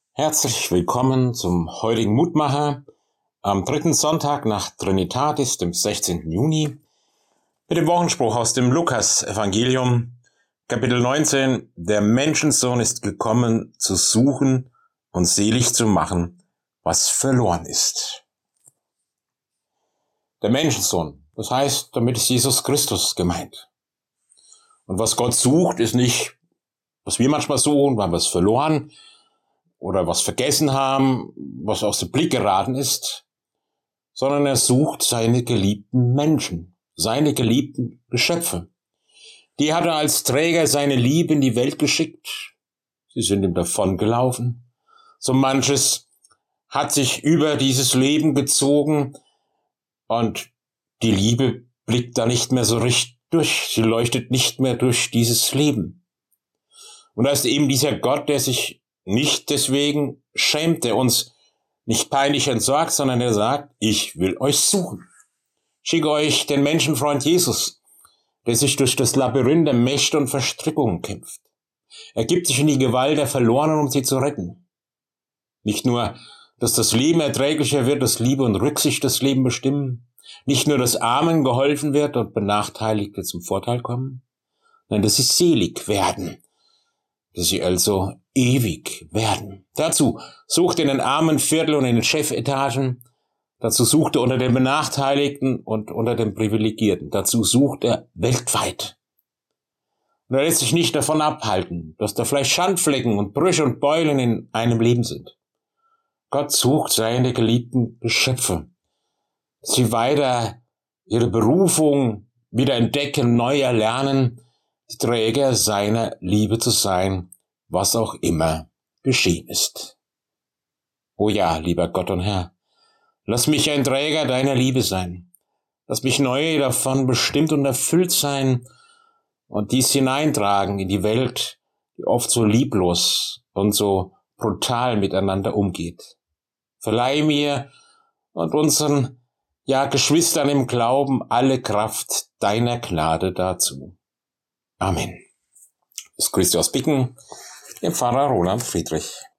Herzlich willkommen zum heutigen Mutmacher am dritten Sonntag nach Trinitatis, dem 16. Juni, mit dem Wochenspruch aus dem Lukas-Evangelium, Kapitel 19. Der Menschensohn ist gekommen, zu suchen und selig zu machen, was verloren ist. Der Menschensohn, das heißt, damit ist Jesus Christus gemeint. Und was Gott sucht, ist nicht, was wir manchmal suchen, weil wir es verloren oder was vergessen haben, was aus dem Blick geraten ist, sondern er sucht seine geliebten Menschen, seine geliebten Geschöpfe. Die hat er als Träger seine Liebe in die Welt geschickt. Sie sind ihm davongelaufen. So manches hat sich über dieses Leben gezogen und die Liebe blickt da nicht mehr so richtig durch. Sie leuchtet nicht mehr durch dieses Leben. Und da ist eben dieser Gott, der sich nicht deswegen schämt, der uns nicht peinlich entsorgt, sondern der sagt, ich will euch suchen. Ich schicke euch den Menschenfreund Jesus, der sich durch das Labyrinth der Mächte und Verstrickungen kämpft. Er gibt sich in die Gewalt der Verlorenen, um sie zu retten. Nicht nur, dass das Leben erträglicher wird, dass Liebe und Rücksicht das Leben bestimmen. Nicht nur, dass Armen geholfen wird und Benachteiligte zum Vorteil kommen. Nein, dass sie selig werden. Dass sie also ewig werden. Dazu sucht er in den armen Viertel und in den Chefetagen. Dazu sucht er unter den Benachteiligten und unter den Privilegierten. Dazu sucht er weltweit. Und er lässt sich nicht davon abhalten, dass da vielleicht Schandflecken und Brüche und Beulen in einem Leben sind. Gott sucht seine geliebten Geschöpfe. Dass sie weiter ihre Berufung wieder entdecken, neu erlernen, die Träger seiner Liebe zu sein, was auch immer geschehen ist. O ja, lieber Gott und Herr, lass mich ein Träger deiner Liebe sein. Lass mich neu davon bestimmt und erfüllt sein und dies hineintragen in die Welt, die oft so lieblos und so brutal miteinander umgeht. Verleih mir und unseren, Geschwistern im Glauben alle Kraft deiner Gnade dazu. Amen. Das Christi aus Bicken, dem Pfarrer Roland Friedrich.